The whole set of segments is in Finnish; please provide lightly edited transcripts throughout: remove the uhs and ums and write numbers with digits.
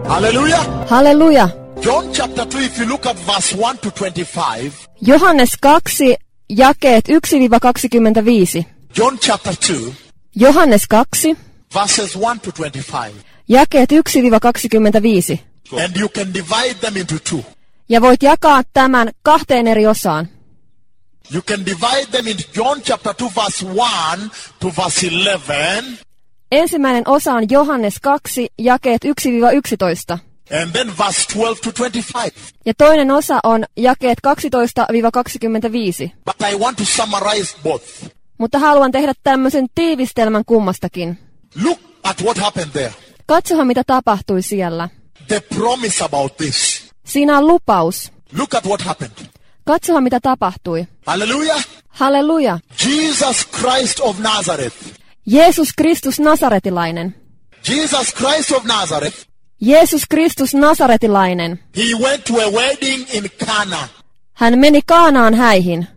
Hallelujah. Halleluja. John chapter 2, if you look at verse 1 to 25. Johannes 2, jakeet 1-25. John chapter 2, Johannes 2, verses 1 to 25. jakeet 1-25. And you can divide them into two. Ja voit jakaa tämän 2 eri osaan. You can divide them into John chapter 2, verse 1 to verse 11. Ensimmäinen osa on Johannes 2, jakeet 1-11. And then verse 12 to 25. Ja toinen osa on jakeet 12-25. But I want to summarize both. Mutta haluan tehdä tämmöisen tiivistelmän kummastakin. Look at what happened there. Katsohan mitä tapahtui siellä. The promise about this. Siinä on lupaus. Look at what happened. Katsohan mitä tapahtui. Hallelujah. Halleluja. Jesus Christ of Nazareth. Jeesus Kristus Nasaretilainen. Jesus Christ of Nazareth. Jeesus Kristus Nasaretilainen. He went to a wedding in Cana. Hän meni Kaanaan häihin.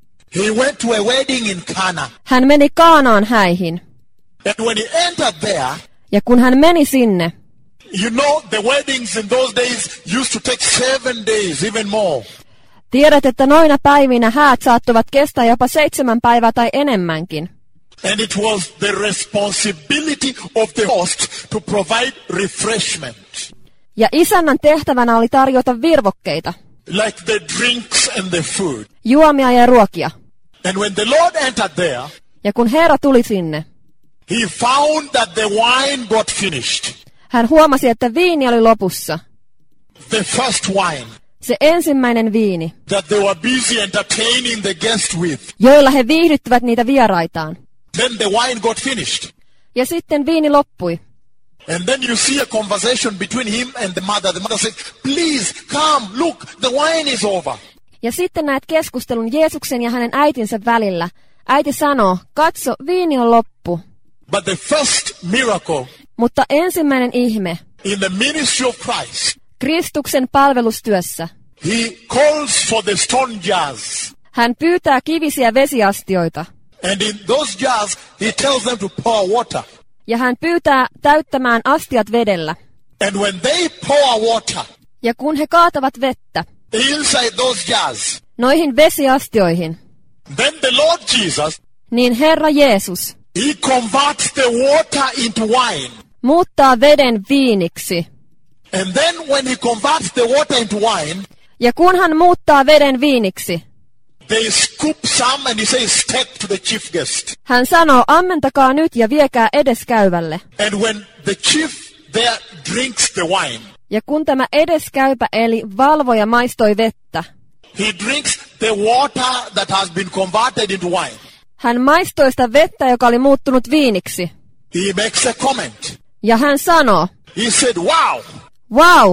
He went to a wedding in Cana. Hän meni Kaanaan häihin. And when he entered there, Ja kun hän meni sinne, you know the weddings in those days used to take 7 days, even more. tiedät, että noina päivinä häät saattoivat kestää jopa 7 päivää tai enemmänkin. And it was the responsibility of the host to provide refreshment. Ja isännän tehtävänä oli tarjota virvokkeita, Like the drinks and the food. juomia ja ruokia. And when the Lord entered there, Ja kun Herra tuli sinne, he found that the wine got finished. hän huomasi, että viini oli lopussa. The first wine Se ensimmäinen viini, that they were busy entertaining the guest with. joilla he viihdyttivät niitä vieraitaan. Then the wine got finished. Ja sitten viini loppui. And then you see a conversation between him and the mother. The mother said, please come, look, the wine is over. Ja sitten näet keskustelun Jeesuksen ja hänen äitinsä välillä. Äiti sanoo, katso, viini on loppu. But the first miracle Mutta ensimmäinen ihme, in the ministry of Christ, Kristuksen palvelustyössä, he calls for the stone jars. hän pyytää kivisiä vesiastioita. And in those jars, he tells them to pour water. Ja hän pyytää täyttämään astiat vedellä. And when they pour water Ja kun he kaatavat vettä inside those jars, noihin vesiastioihin, then the Lord Jesus, niin Herra Jeesus he converts the water into wine. muuttaa veden viiniksi. And then when he converts the water into wine, Ja kun hän muuttaa veden viiniksi, they scoop some and he says, take to the chief guest. hän sanoo, ammentakaa nyt ja viekää edeskäyvälle. And when the chief there drinks the wine, Ja kun tämä edeskäypä eli valvoja maistoi vettä, he drinks the water that has been converted into wine. hän maistoi sitä vettä, joka oli muuttunut viiniksi. He makes a comment. Ja hän sanoo, He said, wow, wow,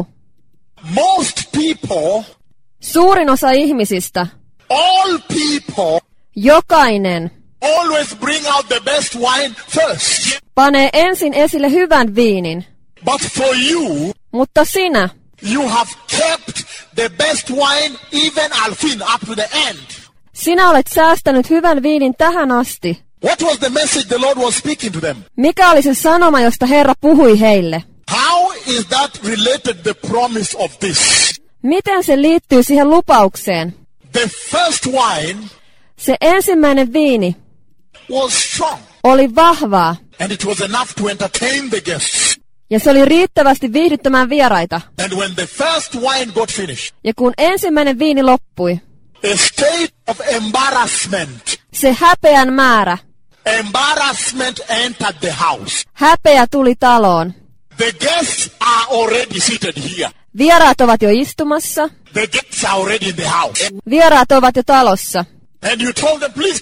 most people, suurin osa ihmisistä, all people, jokainen, always bring out the best wine first. panee ensin esille hyvän viinin. But for you, Mutta sinä, you have kept the best wine even alfin up to the end. sinä olet säästänyt hyvän viinin tähän asti. What was the message the Lord was speaking to them? Mikä oli se sanoma, josta Herra puhui heille? How is that related the promise of this? Miten se liittyy siihen lupaukseen? The first wine Se ensimmäinen viini was strong oli vahvaa, and it was enough to entertain the guests. ja se oli riittävästi viihdyttämään vieraita. And when the first wine got finished, Ja kun ensimmäinen viini loppui, a state of embarrassment, se häpeän määrä, embarrassment entered the house. häpeä tuli taloon. The guests are already seated here. Vieraat ovat jo istumassa, The guests are already in the house. vieraat ovat jo talossa. And you told them, please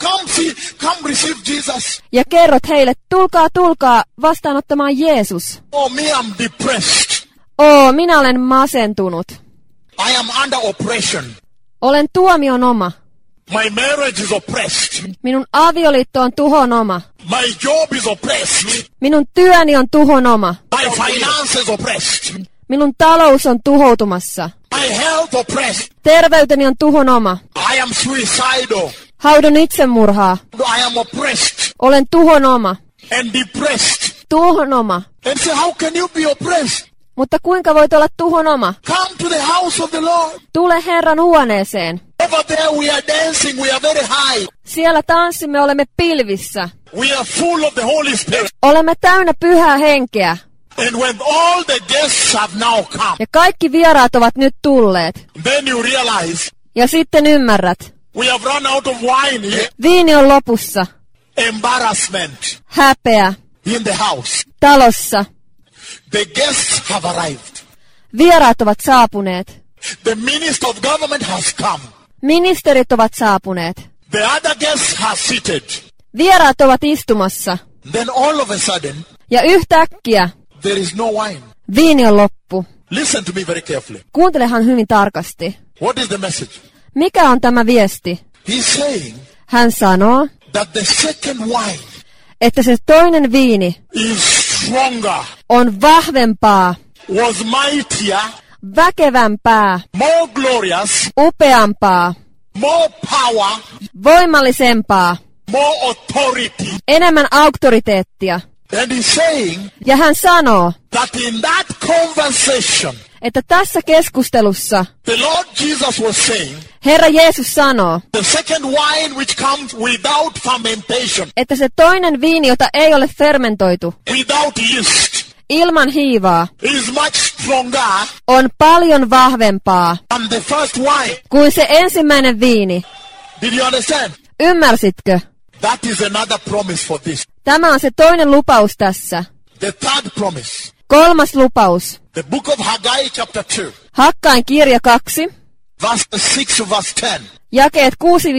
come receive Jesus. Ja kerrot heille, tulkaa vastaanottamaan Jeesus. Oh, me, I'm depressed. Minä olen masentunut. I am under oppression. Olen tuomionoma. My marriage is oppressed. Minun avioliitto on tuhonoma. My job is oppressed. Minun työni on tuhonoma. My finances oppressed. Minun talous on tuhoutumassa. My health oppressed. Terveyteni on tuhonoma. I am suicidal. Haudun itsemurhaa. I am oppressed Olen tuhonoma. and depressed. Tuhonoma. And say, how can you be oppressed? Mutta kuinka voit olla tuhon oma? Come to the house of the Lord. Tule Herran huoneeseen. Over there we are dancing, we are very high. Siellä tanssimme, olemme pilvissä. We are full of the Holy Spirit. Olemme täynnä pyhää henkeä. And when all the guests have now come, Ja kaikki vieraat ovat nyt tulleet. then you realize Ja sitten ymmärrät. we have run out of wine here. Viini on lopussa. Embarrassment Häpeä. in the house. Talossa. The guests have arrived. Vieraat ovat saapuneet. The minister of government has come. Ministerit ovat saapuneet. The other guests have seated. Vieraat ovat istumassa. Then all of a sudden, Ja yhtäkkiä there is no wine. viini on loppu. Listen to me very carefully. Kuuntelehan hyvin tarkasti. What is the message? Mikä on tämä viesti? He's saying Hän sanoo, that the second wine että se toinen viini is stronger, on vahvempaa, was mightier, väkevämpää, more glorious, upeampaa, more power, voimallisempaa, more authority. enemmän auktoriteettia. And he's saying Ja hän sanoo, that in that conversation, että tässä keskustelussa the Lord Jesus was saying, Herra Jeesus sanoo, the second wine which comes without fermentation, että se toinen viini, jota ei ole fermentoitu, without yeast, ilman hiivaa, is much stronger on paljon vahvempaa than the first wine. kuin se ensimmäinen viini. Did you understand? Ymmärsitkö? That is another promise for this. Tämä on se toinen lupaus tässä. The third promise. Kolmas lupaus. The book of Haggai chapter 2, Hakkain kirja 2, verse 6 to verse 10. jakeet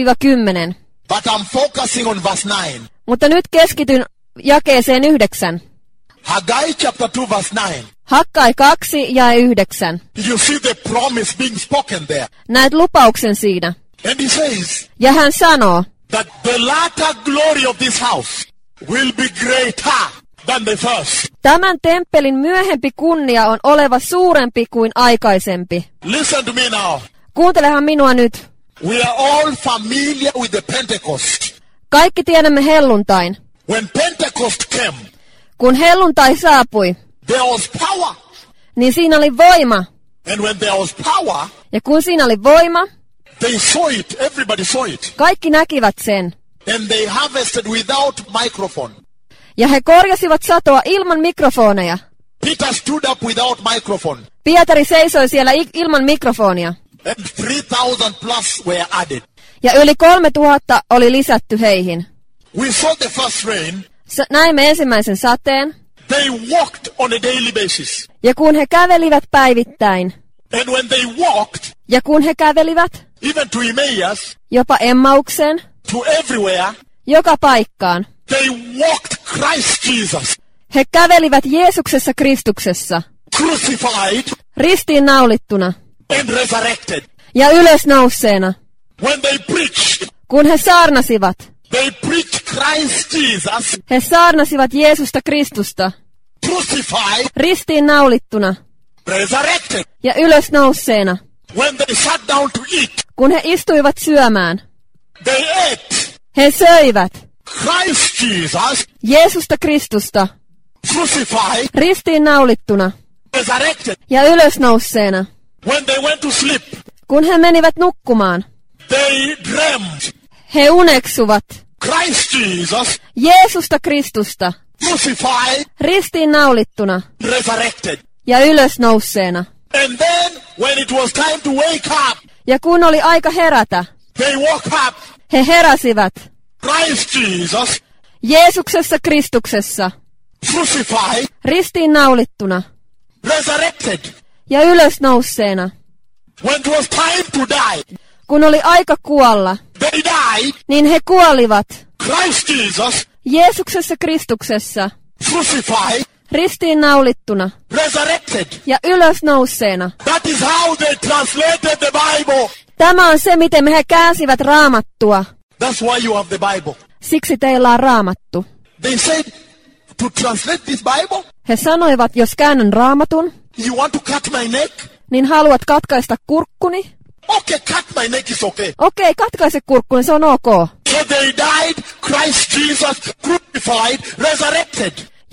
6-10. But I'm focusing on verse 9. Mutta nyt keskityn jakeeseen 9. Haggai chapter 2 verse 9. Hakkai 2 ja 9. You see the promise being spoken there. Näet lupauksen siinä. And he says Ja hän sanoo, that the latter glory of this house will be greater than the first. tämän temppelin myöhempi kunnia on oleva suurempi kuin aikaisempi. Listen to me now. Kuuntelehan minua nyt. We are all familiar with the Pentecost. Kaikki tiedämme helluntain. When Pentecost came, Kun helluntai saapui, there was power. niin siinä oli voima. And when there was power, Ja kun siinä oli voima, they saw it. Everybody saw it. kaikki näkivät sen. And they harvested without microphone. Ja he korjasivat satoa ilman mikrofoneja. Peter stood up without microphone. Pietari seisoi siellä ilman mikrofonia. And 3,000 plus were added. Ja yli 3000 oli lisätty heihin. We saw the first rain. Näimme ensimmäisen sateen. They walked on a daily basis. Ja kun he kävelivät päivittäin. And when they walked, Ja kun he kävelivät, even to Emmaus, jopa Emmaukseen, to everywhere, joka paikkaan. they walked Christ Jesus, He kävelivät Jeesuksessa Kristuksessa, crucified ristiin naulittuna and resurrected. ja ylösnouseena. When they preached, Kun he saarnasivat, they preached Christ Jesus, he saarnasivat Jeesusta Kristusta, crucified, ristiin naulittuna resurrected. ja ylösnouseena. When they sat down to eat, Kun he istuivat syömään, they ate he söivät Christ Jesus, Jeesusta Kristusta, crucified, ristiin naulittuna resurrected. ja ylösnouseena. When they went to sleep, Kun he menivät nukkumaan, they dreamed he uneksuvat Christ Jesus, Jeesusta Kristusta, crucified, ristiin naulittuna resurrected. ja ylösnouseena. And then, when it was time to wake up, Ja kun oli aika herätä, they woke up he heräsivät Christ Jesus, Jeesuksessa Kristuksessa, crucified, ristiin naulittuna resurrected. ja ylösnouseena. When it was time to die, Kun oli aika kuolla, they died. niin he kuolivat Christ Jesus, Jeesuksessa Kristuksessa, crucified, ristiin naulittuna resurrected. ja ylösnouseena. That is how they translated the Bible. Tämä on se, miten he käänsivät Raamattua. That's why you have the Bible. Siksi teillä on Raamattu. They said, to translate this Bible, He sanoivat, jos käännän Raamatun, you want to cut my neck? niin haluat katkaista kurkkuni? Okay, cut my neck is okay. Okei, katkaise kurkkuni, se on ok. So they died, Christ Jesus, crucified, resurrected.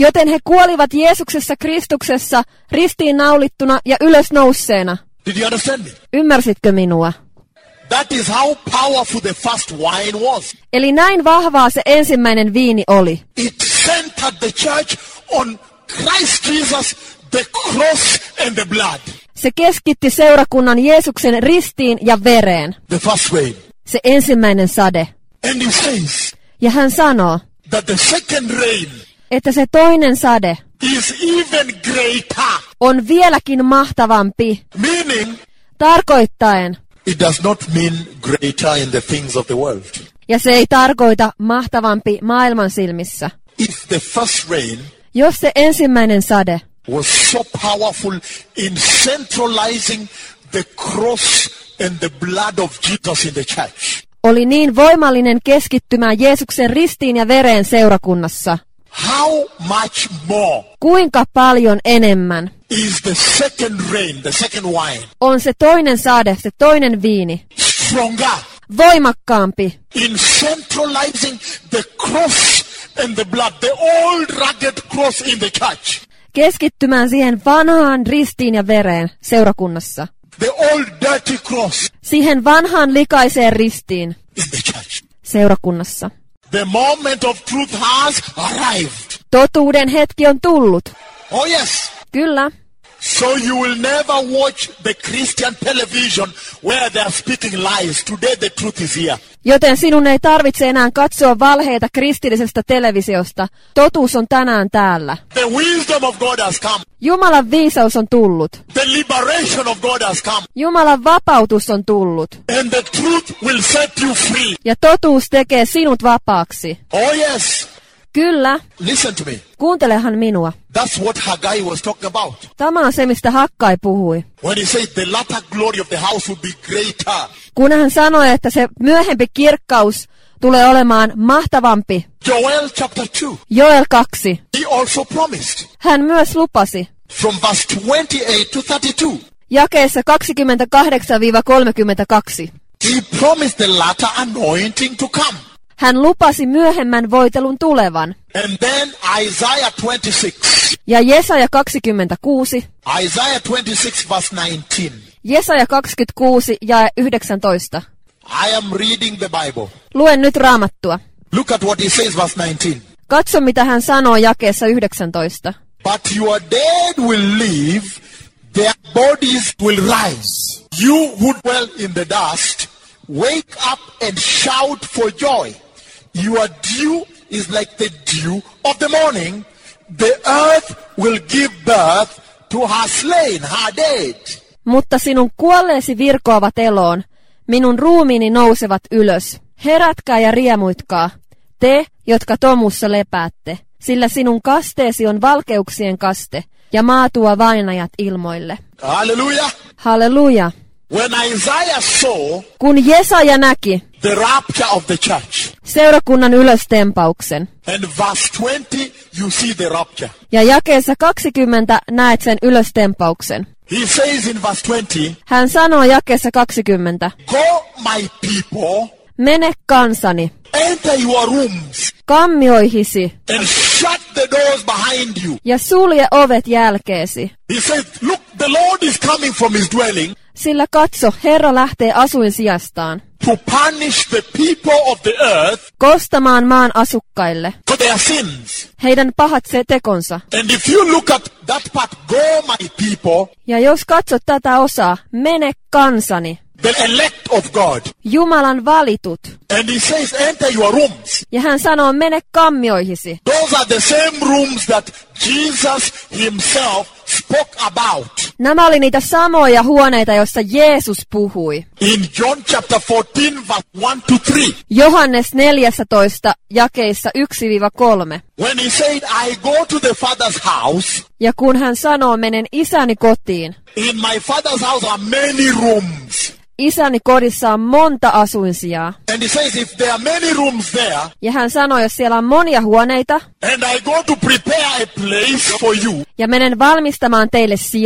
Joten he kuolivat Jeesuksessa Kristuksessa ristiin naulittuna ja ylösnousseena. Did you understand me? Ymmärsitkö minua? That is how powerful the first wine was. Eli näin vahvaa se ensimmäinen viini oli. It centered the church on Christ Jesus, the cross and the blood. Se keskitti seurakunnan Jeesuksen ristiin ja vereen. The first rain. Se ensimmäinen sade. And he says Ja hän sanoo, that the second rain että se toinen sade is even greater. on vieläkin mahtavampi, Meaning, tarkoittaen, it does not mean greater in the things of the world. ja se ei tarkoita mahtavampi maailman silmissä. If the first rain Jos se ensimmäinen sade was so powerful in centralizing the cross and the blood of Jesus in the church, oli niin voimallinen keskittymään Jeesuksen ristiin ja vereen seurakunnassa, how much more kuinka paljon enemmän is the second rain, the second wine, on se toinen sade, se toinen viini, stronger voimakkaampi in centralizing the cross and the blood, the old rugged cross in the church, keskittymään siihen vanhaan ristiin ja vereen seurakunnassa, the old dirty cross siihen vanhaan likaiseen ristiin in the church. seurakunnassa. The moment of truth has arrived. Totuuden hetki on tullut. Oh yes. Kyllä. So you will never watch the Christian television where they are speaking lies. Today the truth is here. Joten sinun ei tarvitse enää katsoa valheita kristillisestä televisiosta. Totuus on tänään täällä. The wisdom of God has come. Jumalan viisaus on tullut. The liberation of God has come. Jumalan vapautus on tullut. And the truth will set you free. Ja totuus tekee sinut vapaaksi. Oh yes. Kyllä. Listen to me. Kuuntelehan minua. That's what Haggai was talking about. Tämä on se, mistä Hakkai puhui. When he said the latter glory of the house will be greater. Kun hän sanoi, että se myöhempi kirkkaus tulee olemaan mahtavampi. Joel chapter 2. Joel 2. He also promised. Hän myös lupasi. From verse 28 to 32. Jakeessa 28-32. He promised the latter anointing to come. Hän lupasi myöhemmän voitelun tulevan. And then Isaiah 26. Ja Jesaja 26. Isaiah 26 verse 19. Jesaja 26 ja 19. I am reading the Bible. Luen nyt Raamattua. Look at what he says verse 19. Katso, mitä hän sanoo jakeessa 19. But your dead will live, their bodies will rise. You who dwell in the dust, wake up and shout for joy. Your dew is like the dew of the morning. The earth will give birth to her slain, her dead. Mutta sinun kuolleesi virkoavat eloon, minun ruumiini nousevat ylös. Herätkää ja riemuitkaa, te, jotka tomussa lepäätte, sillä sinun kasteesi on valkeuksien kaste, ja maa tuo vainajat ilmoille. Hallelujah. Halleluja. When Isaiah saw Kun Jesaja näki the rapture of the church, seurakunnan ylöstempauksen, and verse 20, you see the rapture. ja jakeessa 20 näet sen ylöstempauksen. He says in verse 20, Hän sanoo jakeessa 20, go my people, mene kansani, enter your rooms, kammioihisi, and shut the doors behind you. ja sulje ovet jälkeesi. He says, look, the Lord is coming from his dwelling Sillä katso, Herra lähtee asuinsijastaan, to punish the people of the earth kostamaan maan asukkaille for their sins. heidän pahat tekonsa. And if you look at that part, go my people, Ja jos katsot tätä osaa, mene kansani, the elect of God. Jumalan valitut. And he says, enter your rooms. Ja hän sanoo, mene kammioihisi. Those are the same rooms that Jesus himself spoke about. Nämä oli niitä samoja huoneita, joissa Jeesus puhui. In John chapter 14, verse 1-3. Johannes 14, jakeissa 1-3. When he said, I go to the Father's house, Ja kun hän sanoo, menen isäni kotiin, in my Father's house are many rooms. isäni kodissa on monta asuinsijaa. And he says, if there are many rooms there, Ja hän sanoi, jos siellä on monia huoneita, and I go to prepare a place for you, ja menen valmistamaan teille sijaa,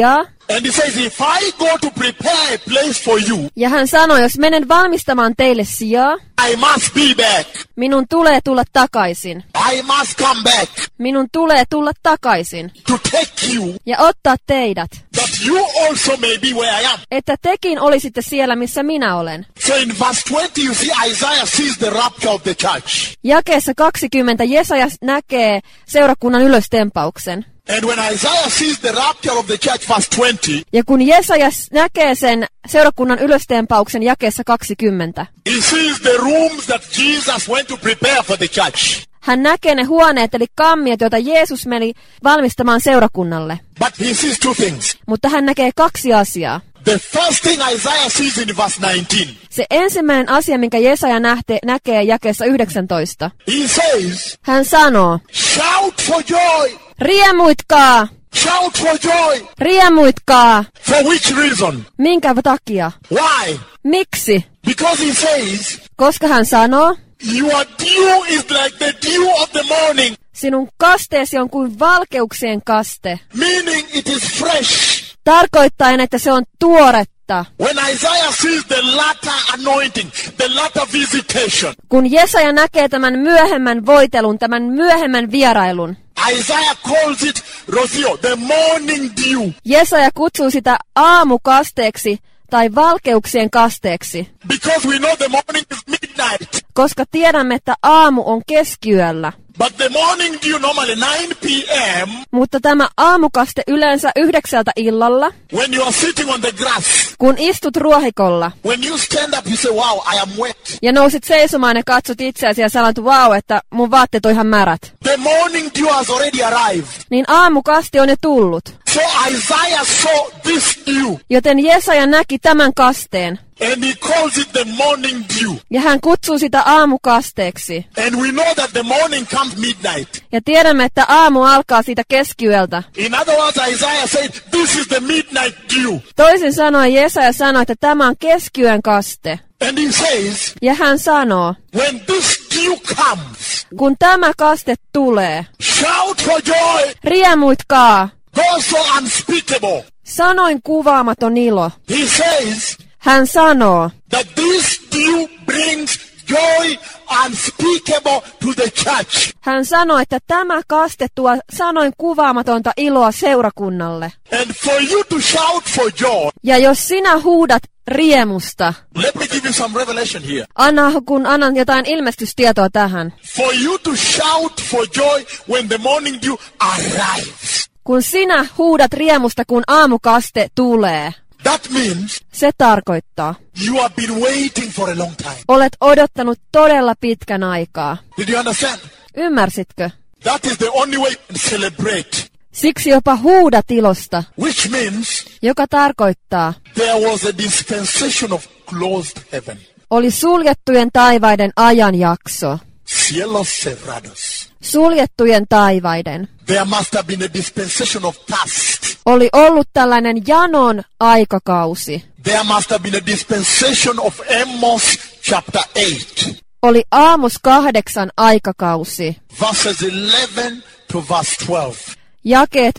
And he says, if I go to prepare a place for you, Ja hän sanoi, jos menen valmistamaan teille sijaa, I must be back. minun tulee tulla takaisin. I must come back Minun tulee tulla takaisin to take you, ja ottaa teidät, that you also may be where I am. että tekin olisitte siellä, missä minä olen. So in verse 20, you see Isaiah sees the rapture of the church. Jakeessa 20 Jesaja näkee seurakunnan ylöstempauksen. And when Isaiah sees the rapture of the church, verse 20, Ja kun Jesaja näkee sen seurakunnan ylöstempauksen jakeessa 20, he sees the rooms that Jesus went to prepare for the church. hän näkee ne huoneet eli kammiot, joita Jeesus meni valmistamaan seurakunnalle. But he sees two things. Mutta hän näkee kaksi asiaa. The first thing Isaiah sees in verse 19, Se ensimmäinen asia, minkä Jesaja näkee jakeessa 19. he says, Hän sanoo, shout for joy, riemuitkaa, shout for joy. riemuitkaa. For which reason? Minkä takia? Why? Miksi? Because he says, Koska hän sanoo, your dew is like the dew of the morning, sinun kasteesi on kuin valkeuksien kaste. meaning it is fresh. Tarkoittaen, että se on tuoretta. When Isaiah sees the latter anointing, the latter visitation, Kun Jesaja näkee tämän myöhemmän voitelun, tämän myöhemmän vierailun, Isaiah calls it Rosio, the morning dew. Jesaja kutsuu sitä aamukasteeksi tai valkeuksien kasteeksi, Because we know the morning is midnight. koska tiedämme, että aamu on keskiyöllä. But the morning dew normally 9 p.m. Mutta tämä aamukaste yleensä 9 illalla, when you are sitting on the grass. kun istut ruohikolla When you stand up, you say, wow, I am wet. ja nousit seisomaan ja katsot itseäsi ja sanot, wow, että mun vaatteet on ihan märät. The morning dew has already arrived. Niin aamukaste on jo tullut. So Isaiah saw this dew, Joten Jesaja näki tämän kasteen. and he calls it the morning dew. Ja hän kutsuu sitä aamukasteeksi. And we know that the morning comes midnight. Ja tiedämme, että aamu alkaa siitä keskiyöltä. In other words, Isaiah said, this is the midnight dew. Toisin sanoen Jesaja sanoi, että tämä on keskiyön kaste. And he says, Ja hän sanoo, when this dew comes, kun tämä kaste tulee, shout for joy, riemuitkaa, God so unspeakable. sanoin kuvaamaton ilo. He says Hän sanoo, that this dew brings joy unspeakable to the church. hän sanoo, että tämä kaste tuo sanoin kuvaamatonta iloa seurakunnalle. And for you to shout for joy, Ja jos sinä huudat riemusta, let me give you some revelation here. annan jotain ilmestystietoa tähän. For you to shout for joy when the morning dew arrives. Kun sinä huudat riemusta, kun aamukaste tulee, That means se tarkoittaa, you have been waiting for a long time. olet odottanut todella pitkän aikaa. Did you understand? Ymmärsitkö? That is the only way to celebrate. Siksi jopa huudat ilosta, Which means joka tarkoittaa, there was a dispensation of closed heaven. oli suljettujen taivaiden ajanjakso. Cielos cerrados. Suljettujen taivaiden. There must have been a dispensation of thirst. Oli ollut tällainen janon aikakausi. There must have been a dispensation of Amos chapter 8. Oli Aamos 8 aikakausi. Verses 11 to verse 12. Jakeet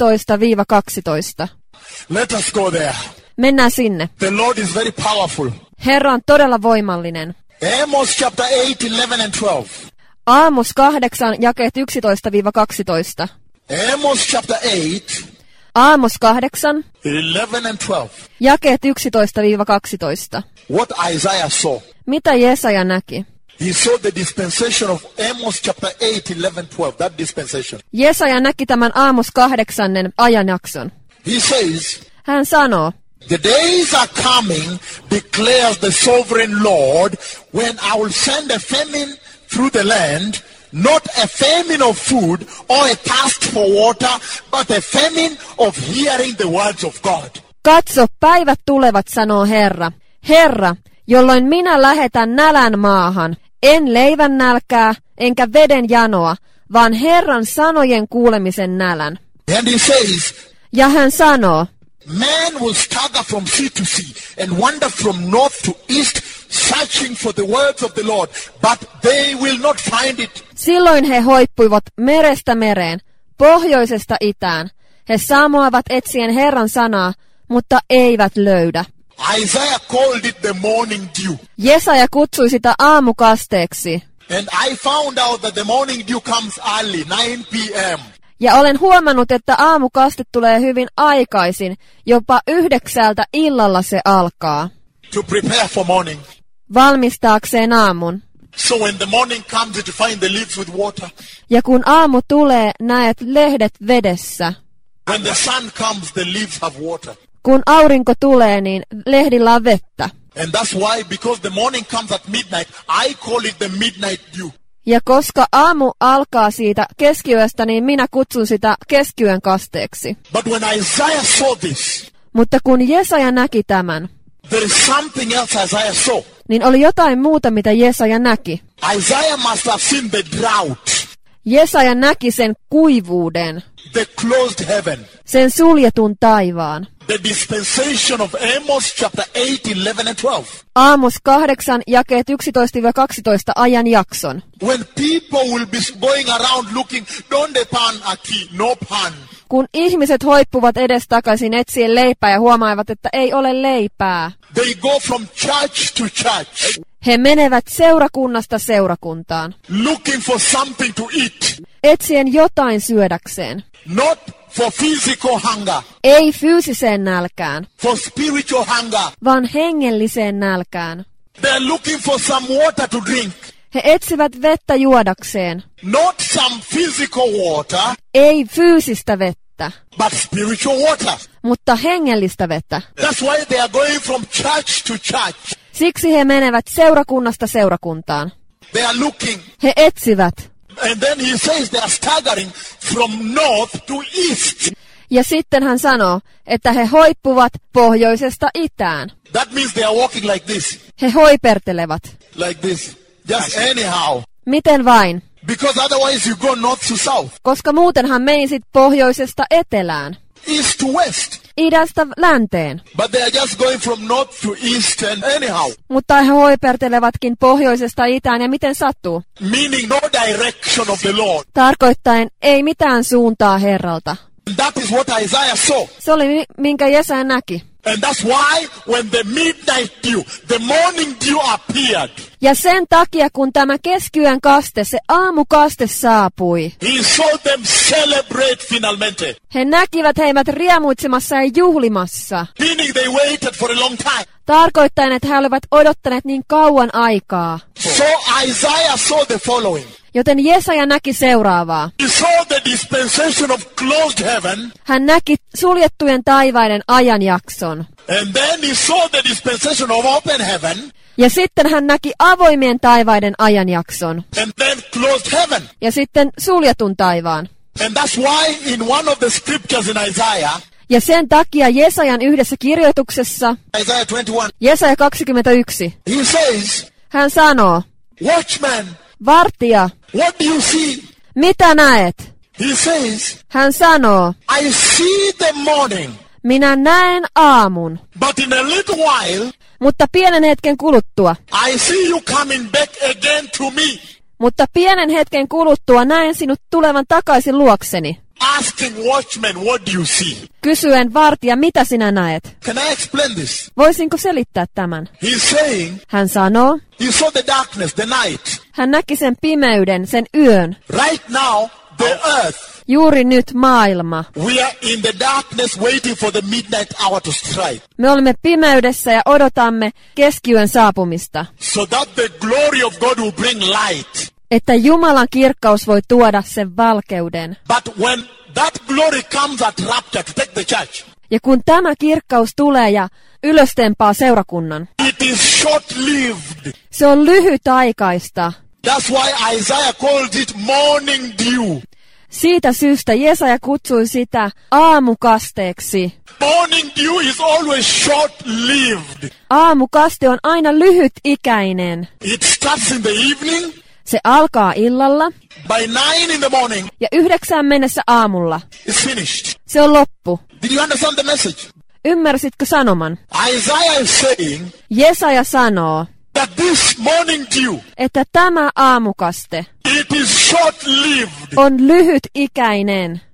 11-12. Let us go there. Mennään sinne. The Lord is very powerful. Herra on todella voimallinen. Amos chapter 8, 11 and 12. Aamos 8, jakeet 11-12. Amos chapter 8, Aamos 8, 11 and 12. jakeet 11-12. What Isaiah saw. Mitä Jesaja näki? He saw the dispensation of Amos chapter 8, 11, 12. That dispensation. Jesaja näki tämän Aamos 8 ajanjakson. He says, Hän sanoo, the days are coming, declares the sovereign Lord, when I will send a famine through the land, not a famine of food or a thirst for water, but a famine of hearing the words of God. katso, päivät tulevat, sanoo Herra. Herra, jolloin minä lähetän nälän maahan, en leivän nälkää, enkä veden janoa, vaan Herran sanojen kuulemisen nälän. And he says, Ja hän sanoo, man will stagger from sea to sea and wander from north to east, searching for the words of the Lord, but they will not find it. silloin he hoippuivat merestä mereen, pohjoisesta itään. He samoavat etsien Herran sanaa, mutta eivät löydä. Isaiah called it the morning dew. Jesaja kutsui sitä aamukasteeksi. And I found out that the morning dew comes early, 9 p.m. Ja olen huomannut, että aamukaste tulee hyvin aikaisin, jopa 9 illalla se alkaa. To prepare for morning. Valmistaakseen aamun. So when the morning comes, you find the leaves with water. Ja kun aamu tulee, näet lehdet vedessä. When the sun comes, the leaves have water. Kun aurinko tulee, niin lehdillä on vettä. And that's why, because the morning comes at midnight, I call it the midnight dew. Ja koska aamu alkaa siitä keskiyöstä, niin minä kutsun sitä keskiyön kasteeksi. But when Isaiah saw this, Mutta kun Jesaja näki tämän, there is something else Isaiah saw. niin oli jotain muuta, mitä Jesaja näki. Isaiah must have seen the drought, Jesaja näki sen kuivuuden, the closed heaven, sen suljetun taivaan. the dispensation of Amos chapter 8, 11 and 12. Aamos 8, jakeet 11-12 ajan jakson. When people will be going around looking, donde pan aquí, no pan. Kun ihmiset hoippuvat edestakaisin etsien leipää ja huomaavat, että ei ole leipää. They go from church to church, He menevät seurakunnasta seurakuntaan, looking for something to eat, etsien jotain syödäkseen. not for physical hunger, Ei fyysiseen nälkään, for spiritual hunger. vaan hengelliseen nälkään. They're looking for some water to drink, He etsivät vettä juodakseen. not some physical water, Ei fyysistä vettä, but spiritual water. mutta hengellistä vettä. That's why they are going from church to church. Siksi he menevät seurakunnasta seurakuntaan. They are looking, He etsivät. and then he says they are staggering from north to east. Ja sitten hän sanoo, että he hoippuvat pohjoisesta itään. That means they are walking like this, He hoipertelevat. like this, just anyhow. Miten vain? Because otherwise you go north to south, Koska muutenhan menisit pohjoisesta etelään, east to west. idästä länteen. But they are just going from north to east and anyhow. Mutta he hoipertelevatkin pohjoisesta itään ja miten sattuu. Meaning no direction of the Lord. Tarkoittaen ei mitään suuntaa Herralta. And that is what Isaiah saw. Se oli minkä Jesaja näki. And that's why when the midnight dew, the morning dew appeared, Ja sen takia, kun tämä keskiyön kaste, se aamukaste saapui, he saw them celebrate finalmente. he näkivät heidät riemuitsemassa ja juhlimassa. Meaning they waited for a long time. Tarkoittaen, että he olivat odottaneet niin kauan aikaa. So Isaiah saw the following. Joten Jesaja näki seuraavaa. He saw the dispensation of closed heaven, Hän näki suljettujen taivaiden ajanjakson. and then he saw the dispensation of open heaven, Ja sitten hän näki avoimien taivaiden ajanjakson. and then closed heaven. Ja sitten suljetun taivaan. And that's why in one of the scriptures in Isaiah, Ja sen takia Jesajan yhdessä kirjoituksessa, Isaiah 21, Jesaja 21, he says, hän sanoo, watchman, vartija, what do you see? mitä näet? He says, Hän sanoo, I see the morning, minä näen aamun, but in a little while, mutta pienen hetken kuluttua. I see you coming back again to me, Mutta pienen hetken kuluttua näen sinut tulevan takaisin luokseni. asking watchman, what do you see? Kysyen vartija, mitä sinä näet? Can I explain this? Voisinko selittää tämän? He's saying, Hän sanoo, you saw the darkness, the night. hän näki sen pimeyden, sen yön. Right now, the earth, Juuri nyt maailma. we are in the darkness waiting for the midnight hour to strike, Me olemme pimeydessä ja odotamme keskiyön saapumista, so that the glory of God will bring light. että Jumalan kirkkaus voi tuoda sen valkeuden. But when that glory comes at rapture to take the church, Ja kun tämä kirkkaus tulee ja ylöstempaa seurakunnan, it is short-lived. se on lyhytaikaista. That's why Isaiah called it morning dew. Siitä syystä Jesaja kutsui sitä aamukasteeksi. Morning dew is always short-lived. Aamukaste on aina lyhytikäinen. It starts in the evening. Se alkaa illalla By 9 in the morning, ja 9 mennessä aamulla. it's finished. Se on loppu. Did you understand the message? Ymmärsitkö sanoman? Isaiah is saying Jesaja sanoo, that this morning dew, että tämä aamukaste it is short-lived. on lyhytikäinen.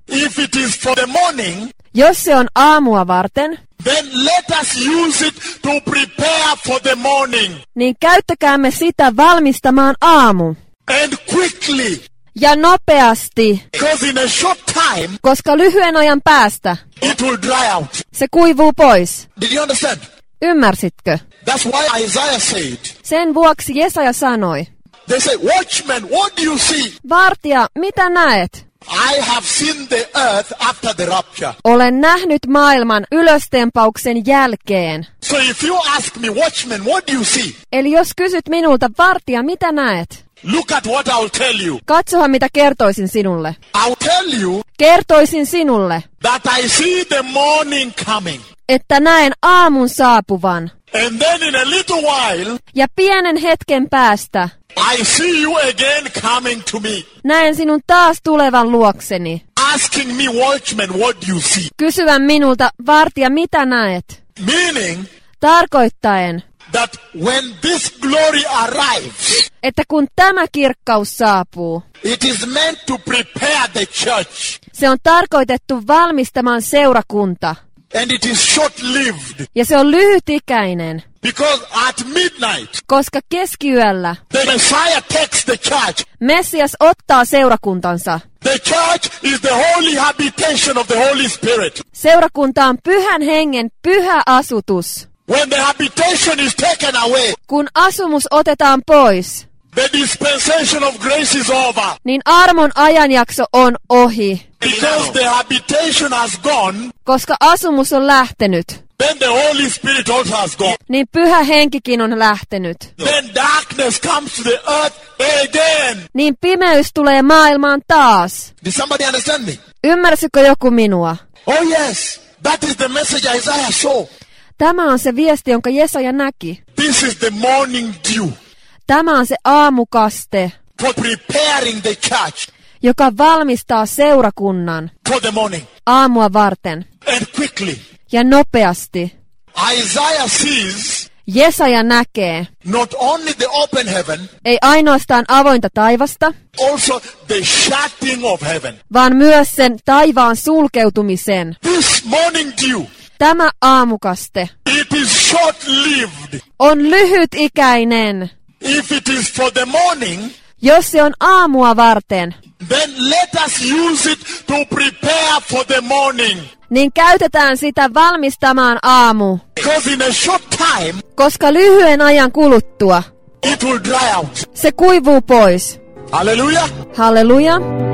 If it is for the morning, Jos se on aamua varten, then let us use it to prepare for the morning. niin käyttäkäämme sitä valmistamaan aamu. And quickly, Ja nopeasti, because in a short time, koska lyhyen ajan päästä it will dry out. se kuivuu pois. Did you understand? Ymmärsitkö? That's why Isaiah said, Sen vuoksi Jesaja sanoi, they say, watchman, what do you see? Vartija, mitä näet? I have seen the earth after the rapture. Olen nähnyt maailman ylöstempauksen jälkeen. So if you ask me, watchman, what do you see? Eli jos kysyt minulta, vartija, mitä näet? Look at what I'll tell you. Katsohan, mitä kertoisin sinulle. I'll tell you Kertoisin sinulle, that I see the morning coming. että näen aamun saapuvan. And then in a little while, Ja pienen hetken päästä I see you again coming to me. näen sinun taas tulevan luokseni. Asking me, watchman, what do you see? Kysyvän minulta, vartija, mitä näet? Meaning Tarkoittaen, that when this glory arrives, että kun tämä kirkkaus saapuu, it is meant to prepare the church. se on tarkoitettu valmistamaan seurakunta. And it is short-lived. Ja se on lyhytikäinen, Because at midnight, koska keskiyöllä the Messiah takes the church. Messias ottaa seurakuntansa. The church is the holy habitation of the Holy Spirit. Seurakunta on pyhän hengen pyhä asutus. When the habitation is taken away, Kun asumus otetaan pois, the dispensation of grace is over. niin armon ajanjakso on ohi. Because the habitation has gone, Koska asumus on lähtenyt, then the Holy Spirit also has gone. niin pyhä henkikin on lähtenyt. Then darkness comes to the earth again. Niin pimeys tulee maailmaan taas. Did somebody understand me? Ymmärsikö joku minua? Oh yes, that is the message Isaiah saw. Tämä on se viesti, jonka Jesaja näki. This is the morning dew Tämä on se aamukaste, for preparing the church joka valmistaa seurakunnan for the morning. aamua varten. And quickly, Ja nopeasti Isaiah sees Jesaja näkee, not only the open heaven, ei ainoastaan avointa taivasta, also the shutting of heaven. vaan myös sen taivaan sulkeutumisen. This morning dew, Tämä aamukaste it is short-lived. on lyhytikäinen. If it is for the morning, Jos se on aamua varten, then let us use it to prepare for the morning. niin käytetään sitä valmistamaan aamu, Because in a short time, koska lyhyen ajan kuluttua it will dry out. se kuivuu pois. Hallelujah. Halleluja!